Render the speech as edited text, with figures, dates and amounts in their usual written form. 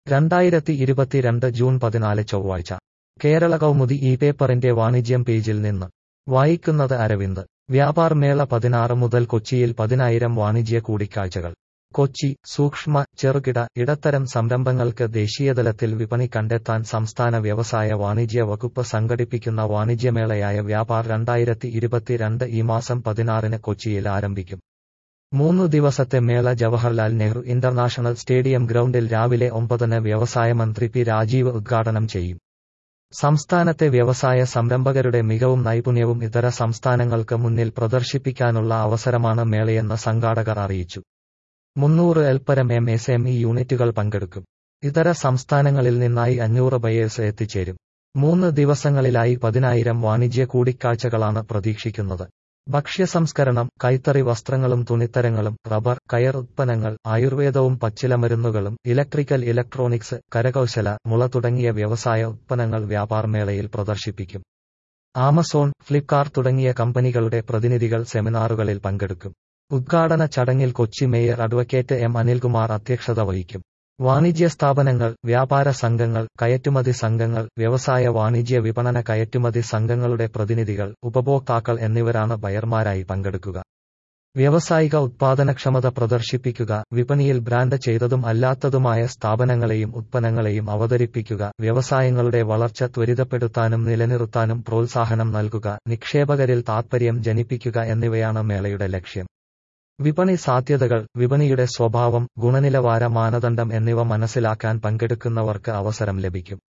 2022 June 14 ചൊവ്വാഴ്ച കേരള കൗമുദി ഈ പേപ്പറിന്റെ വാണിജ്യം പേജിൽ നിന്ന് വായിക്കുന്നത് അരവിന്ദ്. വ്യാപാർ മേള 16 മുതൽ കൊച്ചിയിൽ 10,000 വാണിജ്യ കൂടിക്കാഴ്ചകൾ. കൊച്ചി സൂക്ഷ്മ, ചെറുകിട, ഇടത്തരം സംരംഭങ്ങൾക്ക് ദേശീയതലത്തിൽ വിപണി കണ്ടെത്താൻ സംസ്ഥാന വ്യവസായ വാണിജ്യ വകുപ്പ് സംഘടിപ്പിക്കുന്ന വാണിജ്യമേളയായ വ്യാപാർ 2022 ഈ മാസം 16 കൊച്ചിയിൽ ആരംഭിക്കും. 3 ദിവസത്തെ മേള ജവഹർലാൽ നെഹ്റു ഇന്റർനാഷണൽ സ്റ്റേഡിയം ഗ്രൗണ്ടിൽ രാവിലെ 9-ന് വ്യവസായ മന്ത്രി പി രാജീവ് ഉദ്ഘാടനം ചെയ്യും. സംസ്ഥാനത്തെ വ്യവസായ സംരംഭകരുടെ മികവും നൈപുണ്യവും ഇതര സംസ്ഥാനങ്ങൾക്ക് മുന്നിൽ പ്രദർശിപ്പിക്കാനുള്ള അവസരമാണ് മേളയെന്ന് സംഘാടകർ അറിയിച്ചു. 300 പരം MSME യൂണിറ്റുകൾ പങ്കെടുക്കും. ഇതര സംസ്ഥാനങ്ങളിൽ നിന്നായി 500 ബയേഴ്സ് എത്തിച്ചേരും. 3 ദിവസങ്ങളിലായി 10,000 വാണിജ്യ കൂടിക്കാഴ്ചകളാണ് പ്രതീക്ഷിക്കുന്നത്. ഭക്ഷ്യസംസ്കരണം, കൈത്തറി വസ്ത്രങ്ങളും തുണിത്തരങ്ങളും, റബ്ബർ, കയർ ഉത്പന്നങ്ങൾ, ആയുർവേദവും പച്ചിലമരുന്നുകളും, ഇലക്ട്രോണിക്സ്, കരകൗശല, മുള തുടങ്ങിയ വ്യവസായ ഉത്പന്നങ്ങൾ വ്യാപാർ മേളയിൽ പ്രദർശിപ്പിക്കും. ആമസോൺ, ഫ്ലിപ്കാർട്ട് തുടങ്ങിയ കമ്പനികളുടെ പ്രതിനിധികൾ സെമിനാറുകളിൽ പങ്കെടുക്കും. ഉദ്ഘാടന ചടങ്ങിൽ Kochi mayor advocate M. Anilkumar അധ്യക്ഷത വഹിക്കും. വാണിജ്യ സ്ഥാപനങ്ങൾ, വ്യാപാര സംഘങ്ങൾ, കയറ്റുമതി സംഘങ്ങൾ, വ്യവസായ വാണിജ്യ വിപണന കയറ്റുമതി സംഘങ്ങളുടെ പ്രതിനിധികൾ, ഉപഭോക്താക്കൾ എന്നിവരാണ് ബയർമാരായി പങ്കെടുക്കുക. വ്യാവസായിക ഉത്പാദനക്ഷമത പ്രദർശിപ്പിക്കുക, വിപണിയിൽ ബ്രാൻഡ് ചെയ്തതും അല്ലാത്തതുമായ സ്ഥാപനങ്ങളെയും ഉത്പന്നങ്ങളെയും അവതരിപ്പിക്കുക, വ്യവസായങ്ങളുടെ വളർച്ച ത്വരിതപ്പെടുത്താനും നിലനിർത്താനും പ്രോത്സാഹനം നൽകുക, നിക്ഷേപകരിൽ താൽപര്യം ജനിപ്പിക്കുക എന്നിവയാണ് മേളയുടെ ലക്ഷ്യം. വിപണി സാധ്യതകൾ, വിപണിയുടെ സ്വഭാവം, ഗുണനിലവാര മാനദണ്ഡം എന്നിവ മനസ്സിലാക്കാൻ പങ്കെടുക്കുന്നവർക്ക് അവസരം ലഭിക്കും.